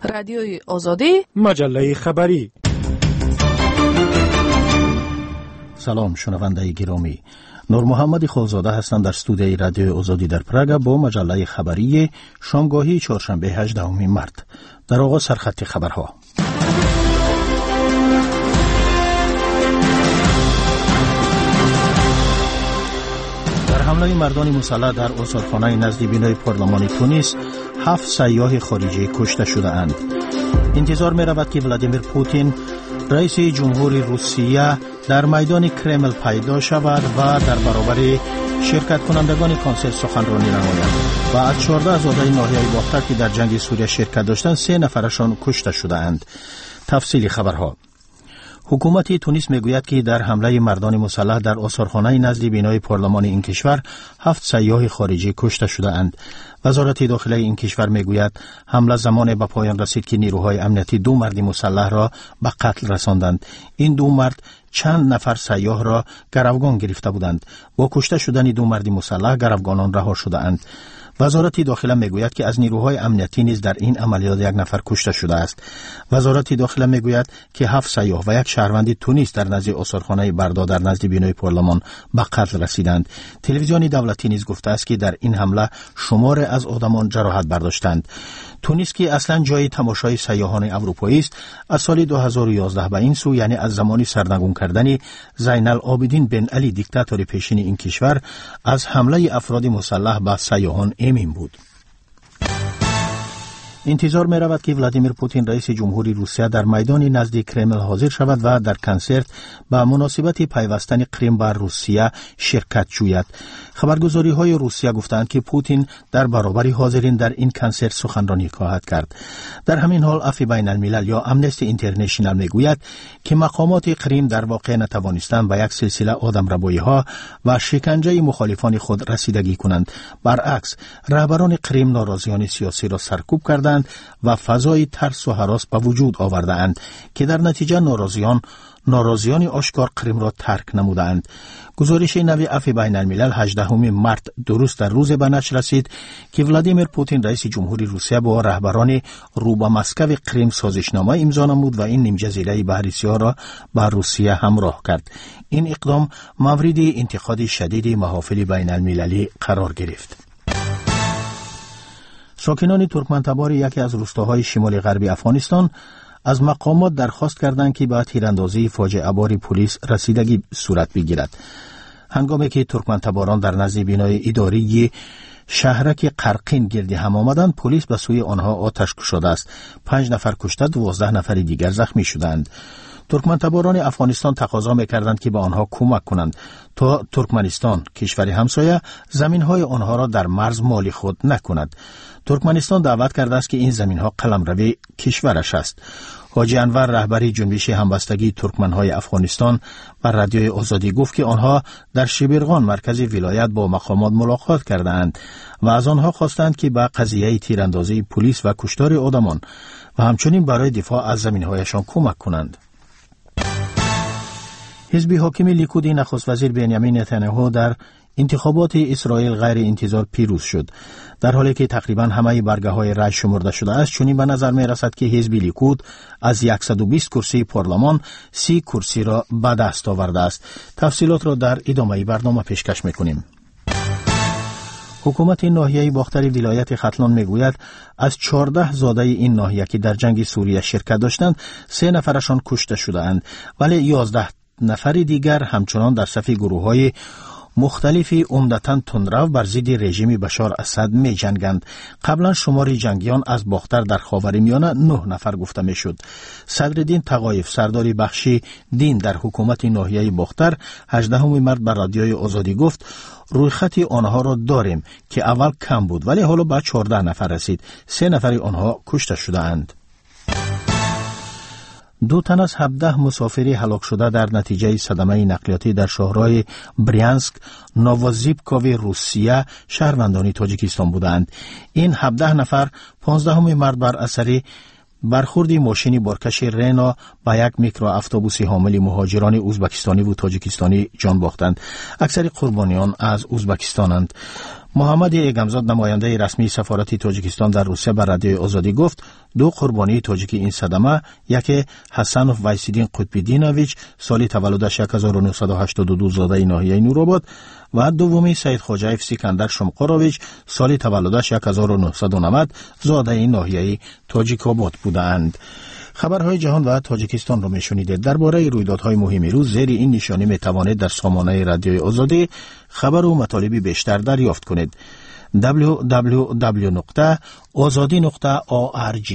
رادیوی آزادی، مجله خبری. سلام شنونده گرامی، نور محمد خالزاده هستم در استودیوی رادیوی آزادی در پراگ با مجله خبری شامگاهی چهارشنبه 18 مارت. در آغاز سرخط خبرها. حمله مردان مسلح در آثارخانه نزد بینای پارلمان تونس 7 سیاح خارجی کشته شده اند. انتظار می رود که ولادیمیر پوتین رئیس جمهوری روسیه در میدان کرمل پیدا شود و در برابر شرکت کنندگان کنسرت سخنرانی نماید و از 14 زاده ناحیه باختر که در جنگ سوریه شرکت داشتند 3 نفرشان کشته شده اند. تفصیل خبرها. حکومت تونس میگوید که در حمله مردان مسلح در آثارخانه نزد بینای پارلمان این کشور 7 سیاح خارجی کشته شده اند. وزارت داخلی این کشور میگوید حمله زمان به پایان رسید که نیروهای امنیتی 2 مرد مسلح را به قتل رساندند. این 2 مرد چند نفر سیاح را گروگان گرفته بودند. با کشته شدن 2 مرد مسلح گروگانان رها شده اند. وزارت داخله میگوید که از نیروهای امنیتی نیز در این عملیات 1 نفر کشته شده است. وزارت داخله میگوید که 7 سیاح و 1 شهروند تونس در نزد آثارخانه بردا در نزد بینای پارلمان به قتل رسیدند. تلویزیون دولتی نیز گفته است که در این حمله شمار از آدمان جراحت برداشتند. تونس که اصلا جای تماشای سیاحان اروپایی است، از سال 2011 به این سو، یعنی از زمانی سرنگون کردن زین العابدین بن علی دیکتاتور پیشین این کشور، از حمله افراد مسلح به سیاحان ایمن بود. انتظار می رود که ولادیمیر پوتین رئیس جمهوری روسیه در میدان نزد کرمل حاضر شود و در کنسرت به مناسبت پیوستن کریم به روسیه شرکت جوید. خبرگزاری های روسیه گفتند که پوتین در برابر حاضرین در این کنسرت سخنرانی خواهد کرد. در همین حال عفو بین الملل یا امنستی اینترنشنال میگوید که مقامات کریم در واقع نتوانستند به یک سلسله آدمربایی ها و شکنجه مخالفان خود رسیدگی کنند. برعکس، رهبران کریم ناراضیان سیاسی را سرکوب کردند و فضای ترس و هراس به وجود آورده‌اند که در نتیجه ناراضیان آشکار کریم را ترک نمودند. گزارش نوی عفو بین الملل 18 مارت درست در روز به نشر رسید که ولادیمیر پوتین رئیس جمهوری روسیه با رهبران رو به مسکو کریم سازشنامه امضا نمود و این نیم جزیره بحر سیاه را به روسیه همراه کرد. این اقدام مورد انتقاد شدید محافل بین المللی قرار گرفت. ساکنان ترکمن‌تبار یکی از روستاهای شمال غربی افغانستان از مقامات درخواست کردند که به تیراندازی فاجعه بار پلیس رسیدگی صورت بگیرد. هنگامی که ترکمن‌تباران در نزد بینای اداری شهرک قرقین گردی هم آمدند، پلیس به سوی آنها آتش گشوده است. 5 نفر کشته، 12 نفر دیگر زخمی شدند. ترکمن‌تباران افغانستان تقاضا می‌کردند که به آنها کمک کنند تا ترکمنستان، کشور همسایه، زمین‌های آنها را در مرز مالی خود نکند. ترکمنستان دعوت کرده است که این زمین‌ها قلمرو کشورش است. حاجی انور، رهبری جنبش همبستگی ترکمن‌های افغانستان، بر رادیوی آزادی گفت که آنها در شبرغان مرکز ولایت با مقامات ملاقات کردند و از آنها خواستند که به قضیه تیراندازی پلیس و کشتار آدمان و همچنین برای دفاع از زمین‌هایشان کمک کنند. حزب حاکم لیکود نخست وزیر بنیامین نتانیاهو در انتخابات اسرائیل غیر انتظار پیروز شد. در حالی که تقریباً همه برگه‌های رای شمرده شده است، چنین به نظر می‌رسد که حزب لیکود از 120 کرسی پارلمان 30 کرسی را به دست آورده است. تفصیلات را در ادامه برنامه پیشکش می‌کنیم. حکومت ناحیه باختر ولایت ختلان میگوید از 14 زاده این ناحیه که در جنگ سوریه شرکت داشتند 3 نفرشان کشته شده‌اند، ولی 11 نفر دیگر همچنان در صف گروه‌های مختلفی عمدتاً تندرو بر ضد رژیم بشار اسد می جنگند. قبلا شمار جنگیان از باختر در خاورمیانه 9 نفر گفته می شد. صدرالدین تقایف، سرداری بخشی دین در حکومت ناحیه باختر، 18 مارت بر رادیوی آزادی گفت رویخط آنها را داریم که اول کم بود ولی حالا به 14 نفر رسید. 3 نفر آنها کشته شده اند. 2 تن از 17 مسافری هلاک شده در نتیجه صدمه نقلیاتی در شهرهای بریانسک، نووزیبکوی روسیه شهروندان تاجیکستان بودند. این 17 نفر 15 مارت بر اثر برخوردی ماشینی بارکش رنا با یک میکرو اتوبوسی حامل مهاجران ازبکستانی و تاجیکستانی جان باختند. اکثر قربانیان از ازبکستانند. محمد ایگمزاد نماینده رسمی سفارت تاجیکستان در روسیه بر رادیوی آزادی گفت دو قربانی تاجیکی این صدمه، یکی حسنوف ویسیدین قطبیدینویچ سال تولدش 1982 زاده ناحیه نورآباد و دومی سید خواجه سکندر شمقارویچ سال تولدش 1990 زاده ناحیه تاجیک‌آباد بودند. خبرهای جهان و تاجیکستان را میشنیدید. درباره رویدادهای مهم روز زیر این نشانی میتوانید در سامانه رادیوی آزادی خبر و مطالبی بیشتر دریافت کنید. www.azadi.org.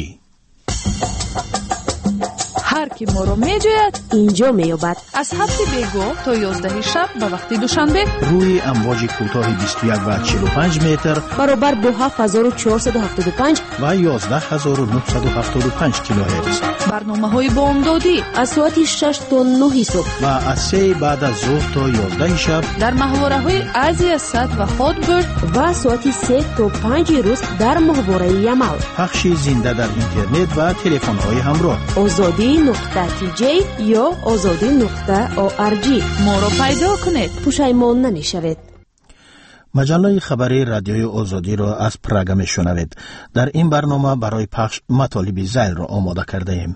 هر کی ما رو میجوید اینجا میابد. از 7 بیگو تا 11 شب به وقت دوشنبه روی امواج کوتاه 21 و 45 متر برابر با 7475 و 11975 کیلوهرتز. برنامه‌های بامدادی از ساعت 6 تا 9 صبح و از 3 بعد از ظهر تا 11 شب در محوره‌های ازی اسد و هادبرد و ساعت 3 تا 5 روز در محوره یمال. پخش زنده در اینترنت و تلفن‌های همراه. azadi.tj یا azadi.org. ما رو پیدا کنید، پشیمان نمیشوید. مجله خبری رادیوی آزادی را از پراگ میشنوید. در این برنامه برای پخش مطالب زیل را آماده کرده ایم.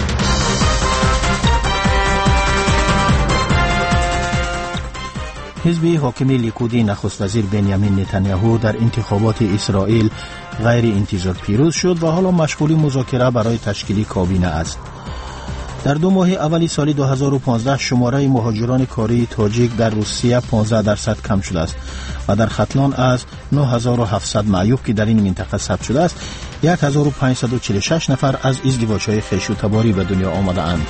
حزب حاکم لیکودی نخست وزیر بنیامین نتانیاهو در انتخابات اسرائیل غیر انتظار پیروز شد و حالا مشغول مذاکره برای تشکیل کابینه است. در 2 ماه اولی سال 2015 شماره مهاجران کاری تاجیک در روسیه 15% کم شده است و در ختلان از 9700 معیوب که در این منطقه ثبت شده است 1546 نفر از ازدواج‌های خویش و تباری به دنیا آمده اند.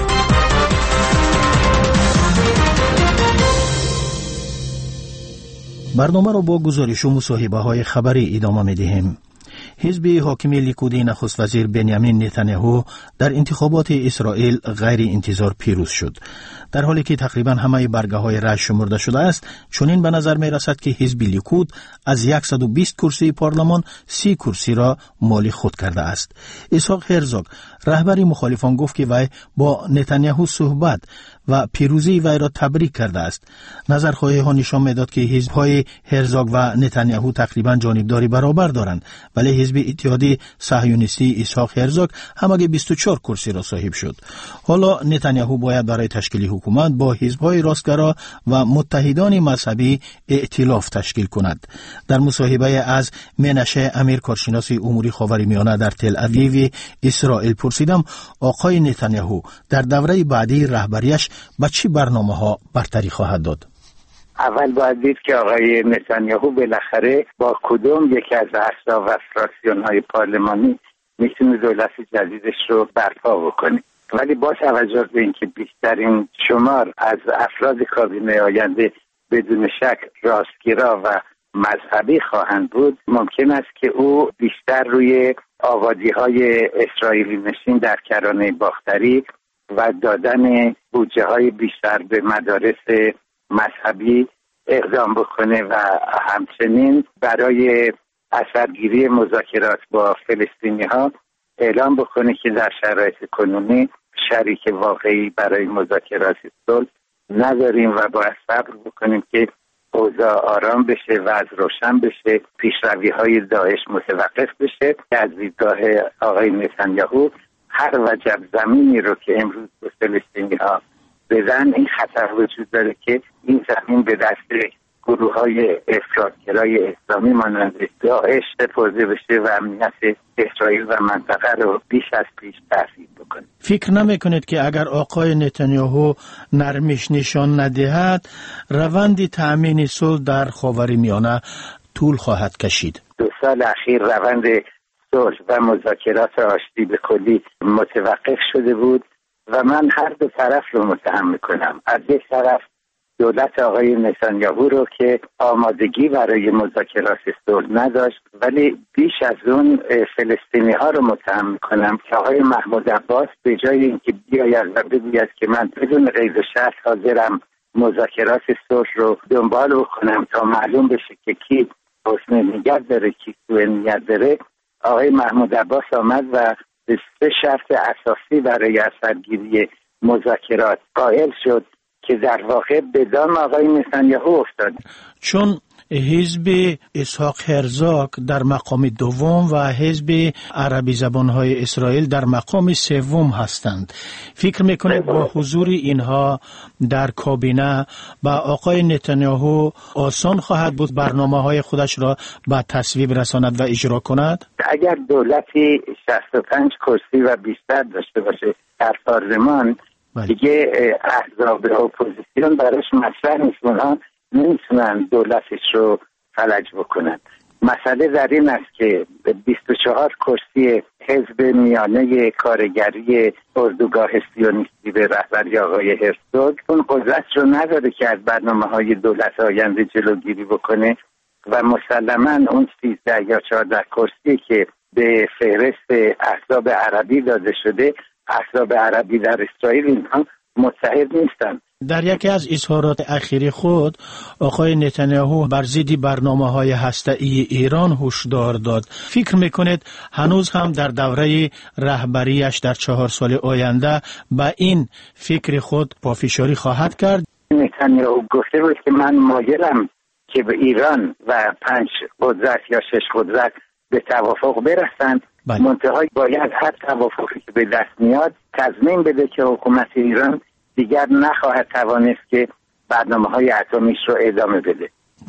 برنامه را با گزارش و مصاحبه‌های خبری ادامه می‌دهیم. حزب حاکم لیکودی نخست وزیر بنیامین نتانیاهو در انتخابات اسرائیل غیر انتظار پیروز شد. در حالی که تقریبا همه برگه‌های رأی شمرده شده است، چنین به نظر می‌رسد که حزب لیکود از 120 کرسی پارلمان 30 کرسی را مال خود کرده است. اسحاق هرزوگ رهبر مخالفان گفت که وی با نتانیاهو صحبت و پیروزی وی را تبریک کرده است. نظرخواهی ها نشان میداد که حزب‌های هرزوگ و نتانیاهو تقریبا جانبداری برابر دارند، ولی حزب اتحادیه صهیونیستی اسحاق هرزوگ همگی 24 کرسی را صاحب شد. حالا نتانیاهو باید برای تشکیل حکومت با حزب‌های راستگرا و متحدان مذهبی ائتلاف تشکیل کند. در مصاحبه از منشه امیر کارشناس امور خاورمیانه در تل اویو اسرائیل پرسیدم آقای نتانیاهو در دوره بعدی رهبریش با چه برنامه‌ها برتری خواهد داد؟ اول باید دید که آقای نتانیاهو بالاخره با کدوم یکی از احزاب و فراکسیون‌های پارلمانی میتونه دولت جدیدش رو برپا بکنه. ولی با توجه به اینکه بیشترین شمار از افراد کابینه آینده بدون شک راستگرا و مذهبی خواهند بود، ممکن است که او بیشتر روی آبادی‌های اسرائیلی نشین در کرانه باختری و دادن بودجه‌های بیشتر به مدارس مذهبی اقدام بکنه و همچنین برای اثرگیری مذاکرات با فلسطینی‌ها اعلام بکنه که در شرایط کنونی شریک واقعی برای مذاکرات صلح نداریم و باید صبر بکنیم که اوضاع آرام بشه، وضع روشن بشه، پیشروی‌های داعش متوقف بشه. از دیدگاه آقای نتانیاهو هر وجب زمینی رو که امروز به فلسطینی‌ها بدن این خطر وجود داره که این زمین به دست گروه‌های افراط‌گرای اسلامی مانند داعش سپرده بشه و امنیت اسرائیل و منطقه رو بیش از پیش تهدید بکنه. فکر نمی‌کنید که اگر آقای نتانیاهو نرمش نشان ندهد روند تأمین صلح در خاورمیانه طول خواهد کشید؟ 2 سال اخیر روند صلح و مذاکرات آشتی به کلی متوقف شده بود و من هر دو طرف رو متهم میکنم. از یک طرف دولت آقای نتانیاهو رو که آمادگی برای مذاکرات صلح نداشت، ولی بیش از اون فلسطینی ها رو متهم میکنم که آقای محمود عباس به جای اینکه بیاید و بگوید که من بدون قید و شرط حاضرم مذاکرات صلح رو دنبال بکنم تا معلوم بشه که کی حسن نیت داره کی سوء نیت داره، آقای محمود عباس آمد و 3 شرط اساسی برای اثرگیری مذاکرات قائل شد که در واقع به دام آقای نتانیاهو افتاد. چون حزب اسحاق هرزاگ در مقام دوم و حزب عربی زبانهای اسرائیل در مقام سوم هستند. فکر میکنید با حضور اینها در کابینه با آقای نتانیاهو آسان خواهد بود برنامه‌های خودش را به تصویب رساند و اجرا کند؟ اگر دولتی 65 کرسی و بیشتر داشته باشه در پارلمان، دیگه احزاب اپوزیسیون براش مطرح نیست، اونها نمیتونن دولتش رو فلج بکنن. مسئله در این است که 24 کرسی حزب میانه کارگری اردوگاه سیونیستی به رهبری آقای هرزوگ اون قدرت رو نداره که از برنامه‌های دولت آینده جلوگیری بکنه و مسلماً اون 13 یا 14 کرسی که به فهرست احزاب عربی داده شده، احزاب عربی در اسرائیل اینها متحد نیستن. در یکی از اظهارات اخیر خود آقای نتانیاهو بر ضد برنامه‌های هسته‌ای ایران هشدار داد. فکر میکنید هنوز هم در دوره رهبریش در 4 سال آینده به این فکر خود پافشاری خواهد کرد؟ نتانیاهو گفته بود که من مایلم که به ایران و 5 قدرت یا 6 قدرت به توافق برسند. منتها باید هر توافقی که به دست میاد تضمین بده که حکومت ایران دیگر نخواهد توانست که برنامه‌های اتمیش رو ادامه بده.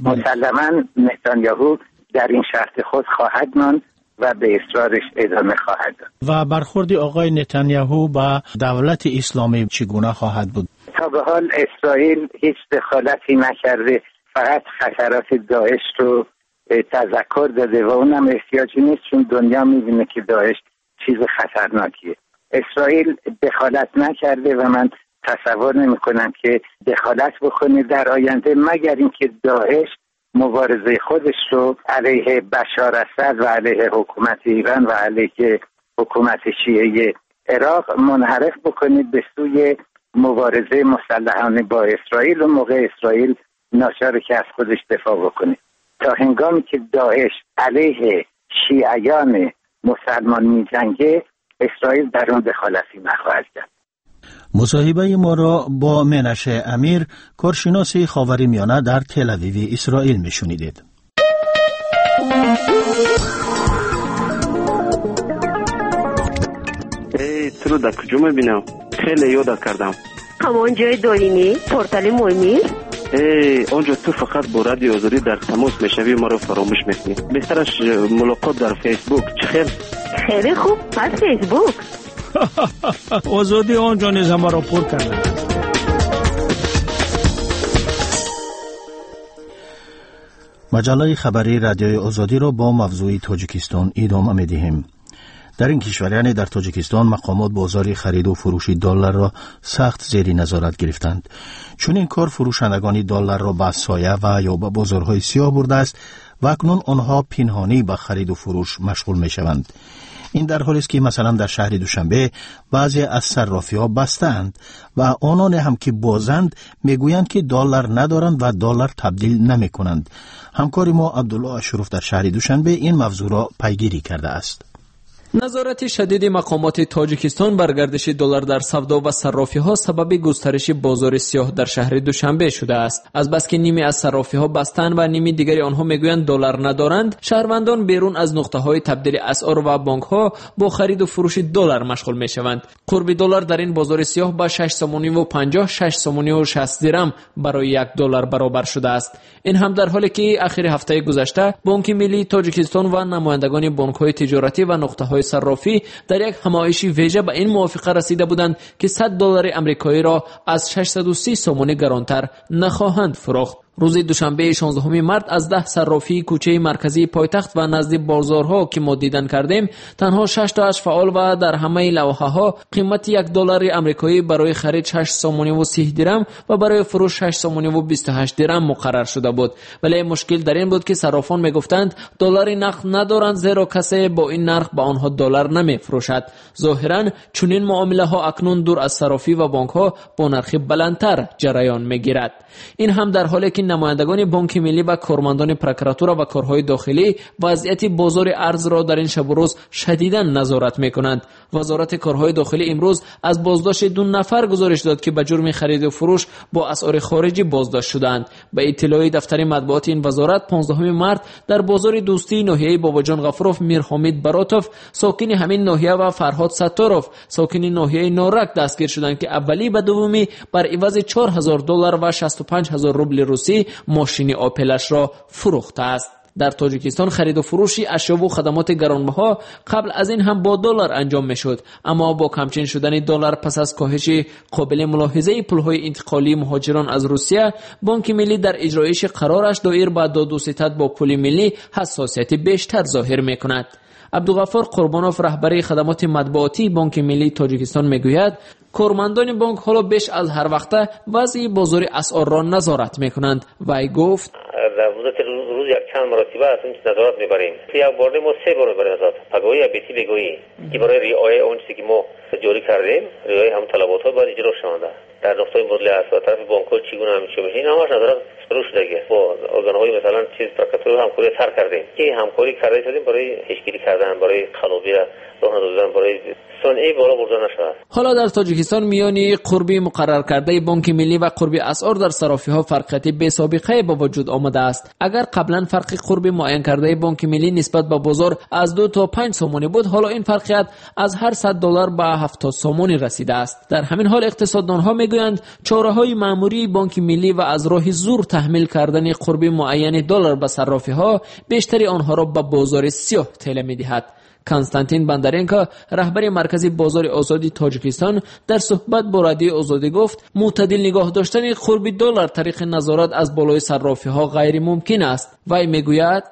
مسلماً نتانیاهو در این شرط خود خواهد ماند و به اصرارش ادامه خواهد داد. و برخورد آقای نتانیاهو با دولت اسلامی چگونه خواهد بود؟ تا به حال اسرائیل هیچ دخالتی نکرده، فقط خطرات داعش رو تذکر داده و اونم احتیاجی نیست، چون دنیا می‌بینه که داعش چیز خطرناکیه. اسرائیل دخالت نکرده و من تصور نمی‌کنم که دخالت بکنه در آینده، مگر اینکه داعش مبارزه خودش رو علیه بشار اسد و علیه حکومت ایران و علیه حکومت شیعه عراق منحرف بکنه به سوی مبارزه مسلحانه با اسرائیل و موقع اسرائیل ناچاره که از خودش دفاع بکنه. تا هنگامی که داعش علیه شیعیان مسلمان می‌جنگه، اسرائیل در اون دخالتی نخواهد کرد. مصاحبه ما را با منشه امیر، کارشناس خاورمیانه در تل اویو اسرائیل میشنیدید. تو در کجا میبینم؟ خیلی یاد کردم. همان جای دارینی؟ پورتال مهمی؟ آنجا تو فقط با رادیو آزادی در تماس میشوی، ما رو فراموش میکنی. بهترش ملاقات در فیسبوک. چه خیلی خوب، پس فیسبوک. آزادی آنجا نیز ما را پر کرده. مجله خبری رادیوی آزادی را با موضوع تاجیکستان ادامه می‌دهیم. در این کشور یعنی در تاجیکستان مقامات بازار خرید و فروش دلار را سخت زیر نظارت گرفتند. چون این کار فروشندگان دلار را به سایه و یا به بازارهای سیاه برده است و اکنون آنها پنهانی به خرید و فروش مشغول می‌شوند. این در حالی است که مثلا در شهر دوشنبه بعضی از صرافی‌ها بستند و آنان هم که بازند میگویند که دلار ندارند و دلار تبدیل نمی‌کنند. همکار ما عبدالله اشرف در شهر دوشنبه این موضوع را پیگیری کرده است. نظارت شدید مقامات تاجیکستان بر گردش دلار در سودا و صرافی‌ها سبب گسترش بازار سیاه در شهر دوشنبه شده است. از بس که نیمی از صرافی‌ها بستند و نیمی دیگری آنها میگویند دلار ندارند، شهروندان بیرون از نقطه‌های تبدیل اسعار و بانک‌ها با خرید و فروش دلار مشغول می‌شوند. قرب دلار در این بازار سیاه با 6 سومونی و 50 6 سومونی و 60 درم برای 1 دلار برابر شده است. این هم در حالی که آخر هفته گذشته بانک ملی تاجیکستان و نمایندگان بانک‌های تجارتی و نقطه‌های صرافی در یک همایشی ویژه به این موافقه رسیده بودند که 100 دلار آمریکایی را از 630 سومونی گرانتر نخواهند فروخت. روز دوشنبه 16 مارس از 10 صرافی کوچه مرکزی پایتخت و نزد بازارها که ما دیدن کردیم، تنها 6 تاش فعال و در همه لوحه‌ها قیمت 1 دلار آمریکایی برای خرید 6 سومونی و 30 درم و برای فروش 6 سومونی و 28 درم مقرر شده بود. ولی مشکل در این بود که صرافان میگفتند دلار نقد ندارند، زیرا کسی با این نرخ به آنها دلار نمیفروشد. ظاهرا چنین معامله ها اکنون دور از صرافی و بانک ها با نرخ بلندتر جریان میگیرد. این هم در حالی که نمایندگان بانک ملی و کارمندان پروکراتورا و کارهای داخلی وضعیت بازار ارز را در این شب و روز شدیداً نظارت می‌کنند. وزارت کارهای داخلی امروز از بازداشت 2 نفر گزارش داد که به جرم خرید و فروش با اسعار خارجی بازداشت شدند. به اطلاع دفتر مطبوعات این وزارت 15 مارس در بازار دوستی ناحیه باباجان غفروف میرحمید براتوف ساکن همین ناحیه و فرهاد ستاروف ساکن ناحیه نارک دستگیر شدند که اولی و دومی بر عوض $4000 و 65000 روبل روسی ماشین آپلش را فروخته است. در تاجیکستان خرید و فروش اشیا و خدمات گرانبها قبل از این هم با دلار انجام میشد، اما با کمچین شدن دلار پس از کاهش قابل ملاحظه پولهای انتقالی مهاجران از روسیه، بانک ملی در اجرایش قرارش دایر به داد و ستد با پول ملی حساسیت بیشتر ظاهر میکند. عبدالغفار قربانوف رهبر خدمات مطبوعاتی بانک ملی تاجیکستان میگوید کارمندان بانک حالا بیش از هر وقت وضع بازار اسعار را نظارت میکنند. وی گفت در مدت روز یک چند مرتبه از این نظارت میبریم. یک بار ما 3 بار میبریم نظارت. پگاهی بیتی بگویی که برای رعایت اون چیزی که ما جاری کردیم، رعایت هم طلبات ها باید اجرا شونده. در نقطه مدل از طرف بانک ها چگونه همیشه میشه این همش نظارت شروع شده. با ارگان‌های مثلا چیز پروکراتور همکاری سر کردیم که همکاری کرده شدیم برای پیشگیری کردن، برای خلابیت راه دادن، برای صنعی بالا بردن نشود. حالا در تاجیکستان میانی قربی مقرر کرده بانک ملی و قربی اسعار در صرافی‌ها فرقیت بی سابقه به وجود آمده است. اگر قبلا فرق قربی معین کرده بانک ملی نسبت به بازار از 2 تا 5 سومونی بود، حالا این فرقیت از هر $100 به 70 سومونی رسیده است. در همین حال اقتصاددانها میگویند چاره‌های مأموری بانک ملی و از راه زور تحمیل کردن قربی معین دلار به صرافی‌ها بیشتری آنها را به بازار سیاه ঠেলে می‌دهد. کنستانتین بندرینکا رهبر مرکزی بازار آزادی تاجیکستان در صحبت با رادیو آزادی گفت معتدل نگاه داشتن قرب دلار طریق نظارت از بالای صرافی‌ها غیر ممکن است. وی میگوید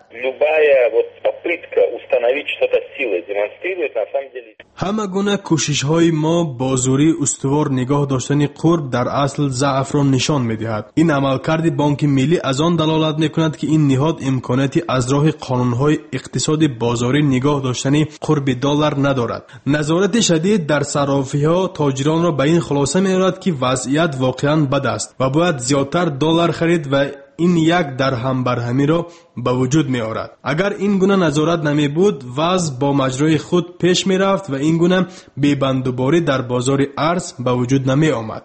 همه گونه کوشش های ما با زوری استوار نگاه داشتن قرب در اصل ضعف را نشان می‌دهد. این عملکرد بانک ملی از آن دلالت می‌کند که این نهاد امکاناتی از راه قانون‌های اقتصاد بازاری نگاه داشتن قرب دلار ندارد. نظارت شدید در صرافی‌ها تاجران را به این خلاصه می‌آورد که وضعیت واقعاً بد است و باید زیادتر دلار خرید و این یک درهم برهمی را به وجود می آورد. اگر این گونه نظارت نمی بود، وضع با مجرای خود پیش می رفت و این گونه بی‌بندوباری در بازار ارز به وجود نمی آمد.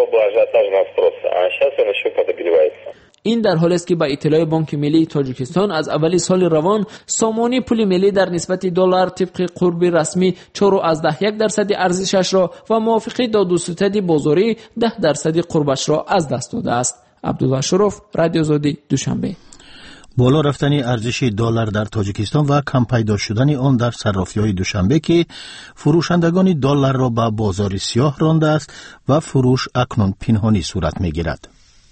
این در حالی است که با اطلاع بانک ملی تاجیکستان از اولی سال روان سامانی پول ملی در نسبت دلار طبق قرب رسمی 4.1% ارزشش را و موافق داد و ستد بازاری 10% قربش را از دست داده است. عبدالله شروف، رادیو آزادی، دوشنبه. بالا رفتن ارزش دلار در تاجیکستان و کم پیدا شدن آن در صرافی‌های دوشنبه که فروشندگان دلار را به بازار سیاه رانده است و فروش اکنون پنهانی صورت می‌گیرد.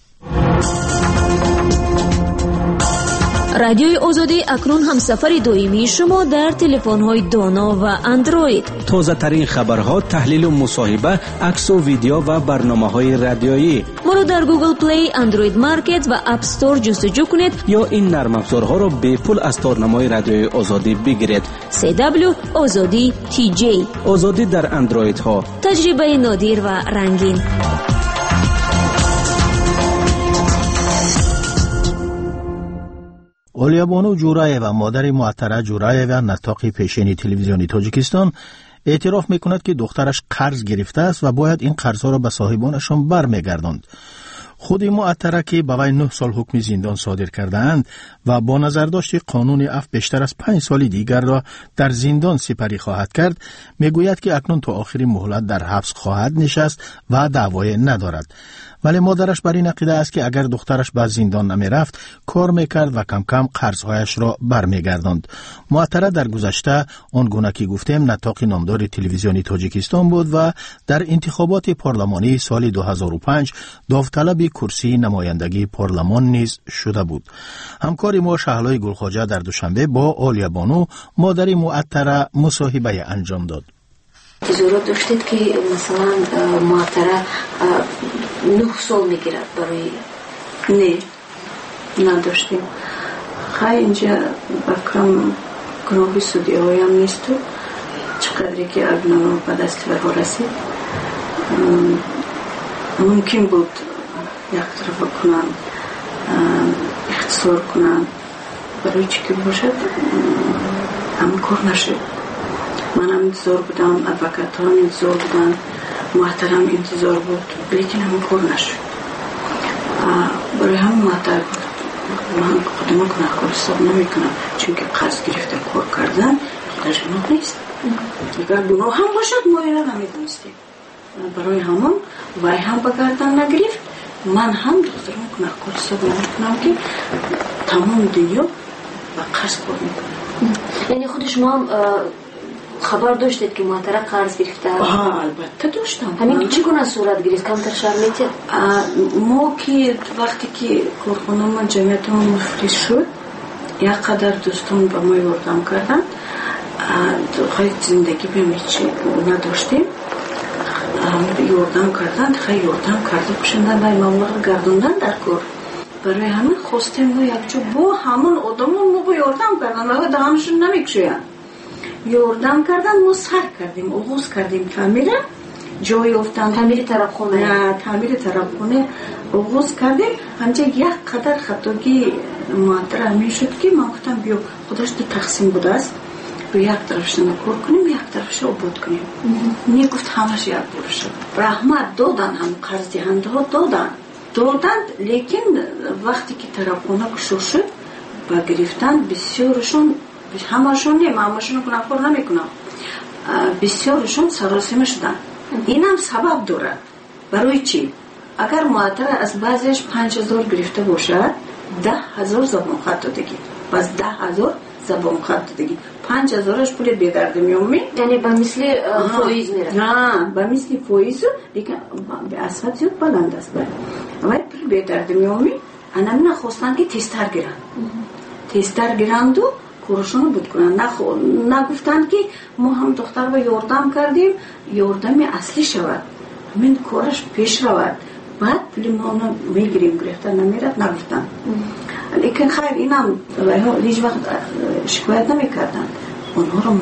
رادیوی آزادی اکنون هم سفر دائمی شما در تلفن‌های دانا و اندروید. تازه ترین خبرها، تحلیل و مصاحبه، عکس و ویدیو و برنامه‌های رادیویی. ما رو در گوگل پلی، اندروید مارکت و اپ استور جستجو کنید یا این نرم افزارها را به پول از تارنمای رادیوی آزادی بگیرید. CW آزادی TJ. آزادی در اندروید ها. تجربه نادر و رنگین. اولیا بانو جورایوا مادر معطره جورایوا نطاق پیشین تلویزیونی تاجیکستان اعتراف میکند که دخترش قرض گرفته است و باید این قرضها را به صاحبانشان برمیگرداند. خود معطره که به وی 9 سال حکم زندان صادر کرده‌اند و با نظرداشت قانون عفو بیشتر از 5 سال دیگر را در زندان سپری خواهد کرد، میگوید که اکنون تا آخرین مهلت در حبس خواهد نشست و دعوی ندارد. ولی مادرش بر این عقیده است که اگر دخترش به زندان نمی رفت کار میکرد و کم کم قرضهایش را برمیگرداند. معطره در گذشته آنگونه که گفتیم نطاق نامدار تلویزیونی تاجیکستان بود و در انتخابات پارلمانی سال 2005 داوطلب کرسی نمایندگی پارلمان نیز شده بود. همکار ما شهلای گلخواجه در دوشنبه با اولیا بانو مادر معطره مصاحبه انجام داد. تظاهرات داشتید که مثلا معطره 9 سال میگیرد برای نداشتیم. خیلی اینجا بکرم گناهی سودی های هم نیست و چقدری که ابنا به دست برها رسید ممکن بود یک طرف کنم اختصار کنن برای چی که باشد همون کار نشد. من هم انتظار بودم، ادوکات هم انتظار بودن، محترم انتظار بود، لیکن همون کار نشد. برای همون محتر من خودم گناهکار حساب نمی کنم، چون که قرض گرفته کار کردن خودش گناه نیست. اگر گناه هم باشد ما اینا نمیدونستیم. برای همون وای هم بگردن نگرفت، من هم دخترم گناهکار حساب نمی کنم که تمام دنیا با قرض کار میکنم. یعنی خود شما هم خبر داشتید که محتره قرض گرفته؟ البته داشتم. همین چگونه صورت گرفت؟ کمتر شرمیتید؟ ما که وقتی که کارخانه ما جمعیتمون مفلس شد، یک قدر دوستان با ما یاردم کردن. خیلی زندگی بمیچی نداشتیم، یاردم کردن، خیلی یاردم کرده باشندن و مبلغ گردوندن در کار. برای همین خواستیم ما یک جو با همون آدمون ما با یاردم کردن و در همشون نمیکشوین. یاردم کردن، ما سر کردیم، آغوز کردیم کاملا، جای افتن تعمیر طرفخانه. نه تعمیر طرفخانه آغوز کردیم. همچه یک قدر خطاگی معطر همین شد که من گفتم بیا خودش تو تقسیم بوده است، بیا یک طرفش نکار کنیم یک طرفش آباد کنیم. نی گفت همش یک بار شد. رحمت دادن، هم قرض دهنده ها دادند، لیکن وقتی که طرفخانه کشور شد با گرفتن بسیارشون، همشون نیم، همشون گناهکار نمیکنم، بسیارشون سراسیمه شدن. این هم سبب داره. برای چی؟ اگر معطر از بعضیش 5000 گرفته باشد 10,000 زبان خط دادگی، بس 10,000 زبان خط دادگی، 5,000ش پول بیدرده میومی، یعنی به مثل فویز میره. نه به مثل فویز، لیکن به اسفت زیاد بلند است. ولی پول بیدرده میومی. انا من خواستن که تستر گیرند و کارشونو بود کنن. نگفتن که ما هم دختر با یاردم کردیم، یاردم اصلی شود، همین کارش پیش رود، بعد پول ما میگیریم. گرفتن نمیرد نگفتن. لیکن خیر اینم هیچ وقت شکایت نمیکردن، اونها رو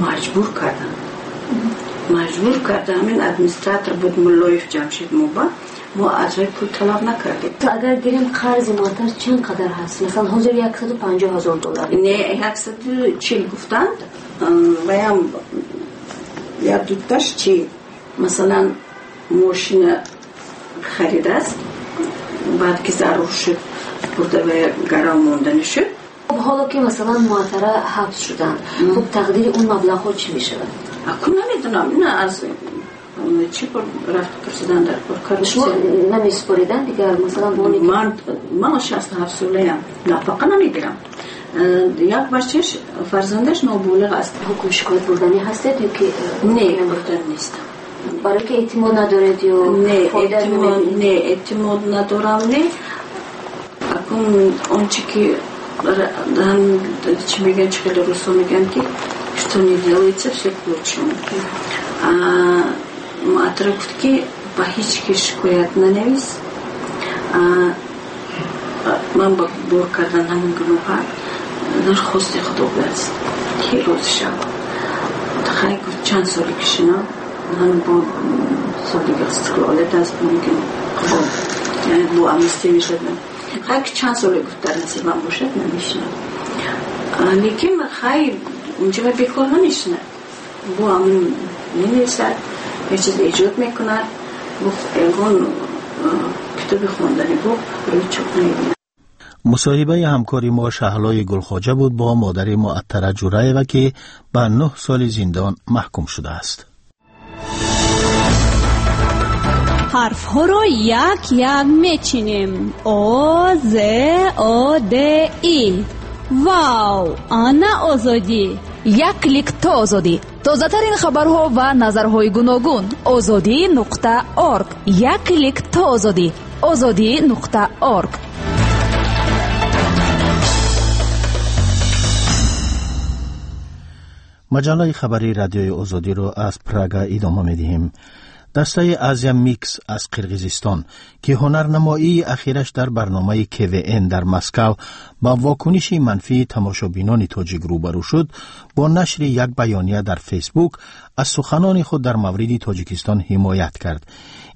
مجبور کردن. همین ادمنستراتور بود ملایف جمشید موبا، ما از روی پول طلب نکردیم. تو اگر گیریم قرض معطر چند قدر هست؟ مثلا حضور 150,000 دلار؟ نه 140 گفتند. و هم یا دوتاش چی مثلا ماشین خرید است، بعد که ضرور شد برده و گرام موندن شد. خب حالا که مثلا معطره حبس شدن، خب تقدیر اون مبلغ ها چی میشه؟ اکنون نمیدونم، نه از چی رفت پرسیدن در کار شما نمیسپاریدن دیگر؟ مثلا من 67 ساله ام، نفقه نمیگیرم. یک بچهش فرزندش نابالغ است. حکم شکایت بردنی هستید یا که نه بردن نیستم؟ برای که اعتماد ندارید یا نه اعتماد ندارم. نه اکن آنچه که هم چی میگن، چه خیلی روسا میگن که что не делается все к лучшему. معطر گفت که با هیچ که شکایت ننویس. من با بور کردن همون گناه درخواست خدا برست که روز شب خیلی گفت چند سالی کشینا من با سالی استقلالت است ممکن خب یعنی با امنستی میشد. خیلی چند سالی گفت در نصیبم باشد نمیشنم، لیکن خیلی اونجا بیکار نمیشنه. با همون نمیرسد، یه چیز ایجاد میکند، اگون کتاب خوندنی بود روی چوب نمیبینه. مصاحبه همکاری ما شهلای گلخواجه بود با مادر معطره جورایو که به 9 سال زندان محکوم شده است. حرف ها را یک یک میچینیم. او ز او د ای. واو، آنا آزادی. یک کلیک تا آزادی. تازه ترین خبرها و نظرهای گوناگون. azadi.org. یک کلیک تا آزادی. azadi.org. مجله خبری رادیوی آزادی رو از پراگ ادامه میدیم. دسته آزیا میکس از قرقیزستان که هنرنمایی اخیرش در برنامه KVN در مسکو با واکنشی منفی تماشابینان تاجیک روبرو شد، با نشر یک بیانیه در فیسبوک از سخنان خود در مورد تاجیکستان حمایت کرد.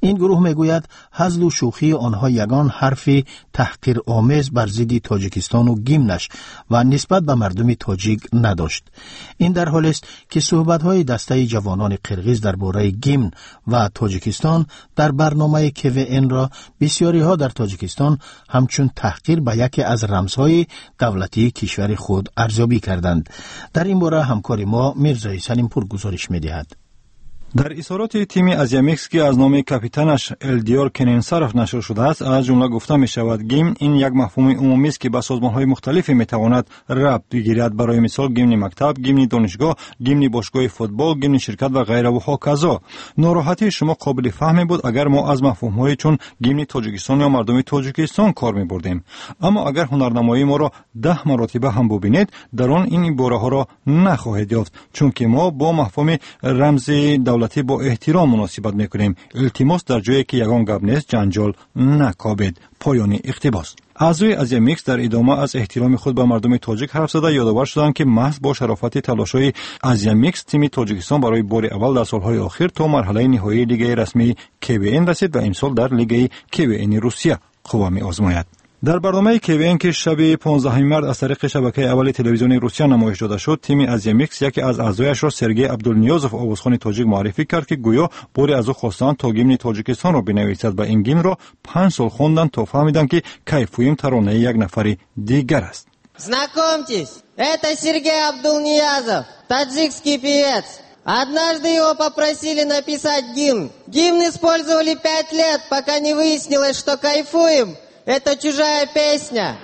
این گروه میگوید هزل و شوخی آنها یگان حرف تحقیر آمیز بر ضد تاجیکستان و گیمنش و نسبت به مردم تاجیک نداشت. این در حالی است که صحبت‌های دسته جوانان قرغیز درباره گیمن و تاجیکستان در برنامه KVN را بسیاری ها در تاجیکستان همچون تحقیر به یکی از رمزهای دولتی کشور خود ارزیابی کردند. در این باره همکار ما میرزای سلیمپور گزارش می‌دهد. در اظهارات تیم آزیامیکس که از نام کاپیتانش الدیور کننسارف نشر شده است از جمله گفته می شود گیمن این یک مفهوم عمومی است که به سازمان‌های مختلفی می تواند ربط بگیرد. برای مثال گیمن مکتب، گیمن دانشگاه، گیمن باشگاه فوتبال، گیمن شرکت و غیره و هاکذا. ناراحتی شما قابل فهم بود اگر ما از مفهوم‌های چون گیمن تاجیکستان یا مردم تاجیکستان کار می بردیم. اما اگر هنرنمایی ما را 10 مرتبه هم ببینید در آن این عباره‌ها را نخواهید یافت چون که ما با مفهوم رمز دولتی با احترام مناسبت میکنیم. التماس در جایی که یگان گپ نیست جنجال نکابید. پایان اقتباس. اعضای آزیامیکس در ادامه از احترام خود به مردم تاجیک حرف زده یادآور شدند که محض با شرافت تلاش‌های آزیامیکس تیم تاجیکستان برای بار اول در سالهای اخیر تا مرحله نهایی لیگ رسمی KVN رسید و امسال در لیگ KVN روسیه قوا می‌آزماید. در برنامه KVN که شب 15 مارس از طریق شبکه اول تلویزیون روسیه نمایش داده شد، تیم آزیامیکس یکی از اعضایش را سرگئی عبدالنیازوف آوازخوان تاجیک معرفی کرد که گویا باری از او خواستند تا گیمن تاجیکستان را بنویسد و این گیمن را 5 سال خواندند تا فهمیدند که کیفویم ترانه یک نفر دیگر است. Знакомьтесь, это Сергей Абдулниязов, таджикский певец. Однажды его попросили написать гимн. Гимн использовали 5 лет, пока не выяснилось, что кайфуем. Это чужая песня.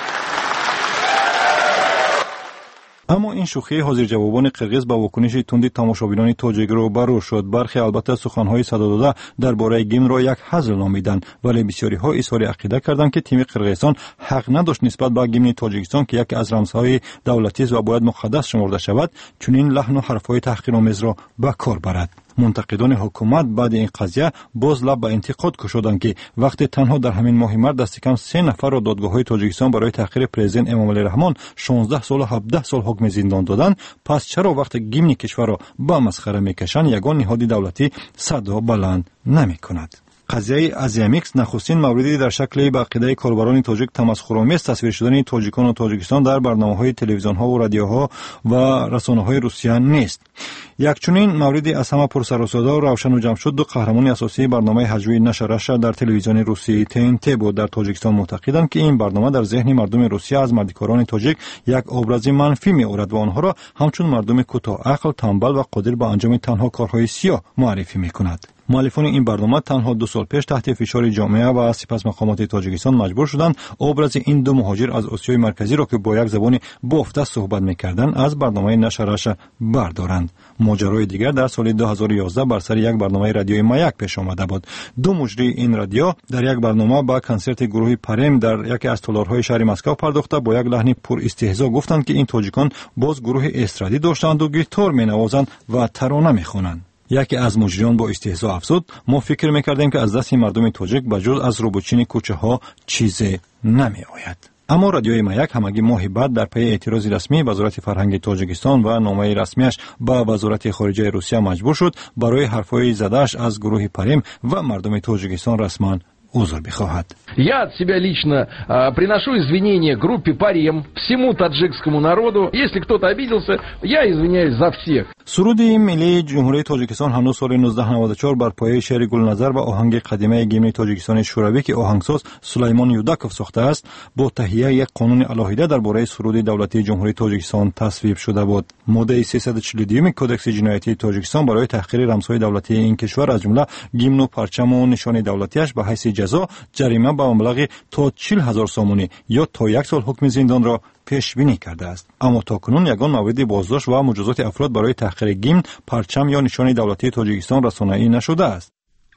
اما این شوخی حاضر جوابان قرغیز با واکنش تند تماشاگران تاجیک رو برو شد. برخی البته سخنهای صدا داده درباره گیمن را یک هزل نامیدند ولی بسیاری ها اظهار عقیده کردند که تیم قرغیزستان حق نداشت نسبت به گیمن تاجیکستان که یکی از رمزهای دولتی است و باید مقدس شمرده شود چنین لحن و حرفهای تحقیرآمیز را به کار برد. منتقدان حکومت بعد این قضیه باز لب به انتقاد کشیدند که وقتی تنها در همین ماه مارس دست کم 3 نفر را دادگاه‌های تاجیکستان برای تحقیر پرزیدنت امامعلی رحمان 16 سال و 17 سال حکم زندان دادند، پس چرا وقتی گیمن کشور را به مسخره میکشند یگان نهاد دولتی صدا بلند نمیکند؟ قضیه آزیامیکس نخستین موردی در شکل به عقیده کاربران تاجیک تمسخرآمیز تصویر شدن تاجیکان و تاجیکستان در برنامه‌های تلویزیون‌ها و رادیوها و رسانه‌های روسیه نیست. یک چنین موردی از همه پرسر و صدا و روشن و جمع شد دو قهرمان اساسی برنامه هجوی نشرش در تلویزیون روسی TNT بود. در تاجیکستان معتقدند که این برنامه در ذهن مردم روسیه از مردکاران تاجیک یک ابراز منفی می‌آورد و آنها را همچون مردم کوتاه عقل، تنبل و قادر به انجام تنها کارهای سیاه معرفی می‌کند. مؤلفان این برنامه تنها 2 سال پیش تحت فشار جامعه و سپس مقامات تاجیکستان مجبور شدند ابراز این دو مهاجر از آسیای مرکزی را که با یک زبان بافته صحبت می‌کردند از برنامه نشرش بردارند. ماجرای دیگر در سال 2011 بر سر یک برنامه رادیویی مایک پیش آمده بود. 2 مجری این رادیو در یک برنامه با کنسرت گروه پریم در یکی از تالارهای شهر مسکو پرداخته با یک لحن پر استهزا گفتند که این تاجیکان باز گروه استرادی داشتند و گیتار می‌نوازند و ترانه می‌خوانند. یکی از مجریان با استهزا افزود ما فکر می‌کردیم که از دست مردم تاجیک بجز از روبوچین کوچه‌ها چیزی نمی‌آید. اما رادیوی مایک همگی ماه بعد در پی اعتراض رسمی وزارت فرهنگ تاجیکستان و نامه رسمیش به وزارت خارجه روسیه مجبور شد برای حرفهای زده‌اش از گروه پریم و مردم تاجیکستان رسما عذر بخواهد. Я от себя лично приношу извинения группе Парем, всему таджикскому народу. Если кто-то обиделся, я извиняюсь за всех. سرود ملی جمهوری تاجیکستان هنوز سال 1994 بر پایه شعر گلنظر و آهنگ قدیمی گیمن تاجیکستان شوروی که آهنگساز سلیمان یوداکوف ساخته است با تهیه یک قانون علاهیده درباره سرود دولتی جمهوری تاجیکستان تصویب شده بود. ماده 342 کدکس جنایتی تاجیکستان برای تحقیر رمزهای دولتی این کشور از جمله گیمن و پرچم و نشان دولتیش به حیث جزا جریمه به مبلغ تا 40,000 سومونی یا تا 1 سال حکم زندان را پیش بینی کرده است. اما تاکنون یگان موردی بازداشت و مجازات افراد برای تحقیر گیمن، پرچم یا نشان دولتی تاجیکستان رسانه‌ای نشده است.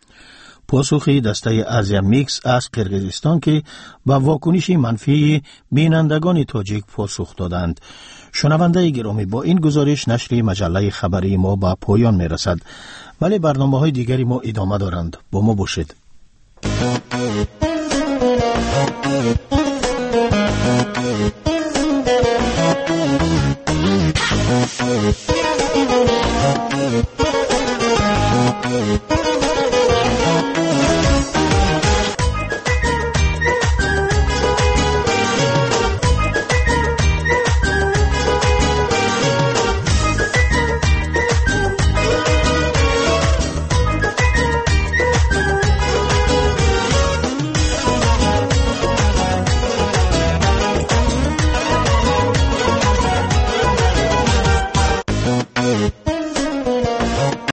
پاسخی دسته آزیامیکس از قرغیزستان که با واکنش منفی بینندگان تاجیک پاسخ دادند. شنونده گرامی با این گزارش نشر مجله خبری ما به پایان می رسد. ولی برنامه‌های دیگری ما ادامه دارند. با ما باشید.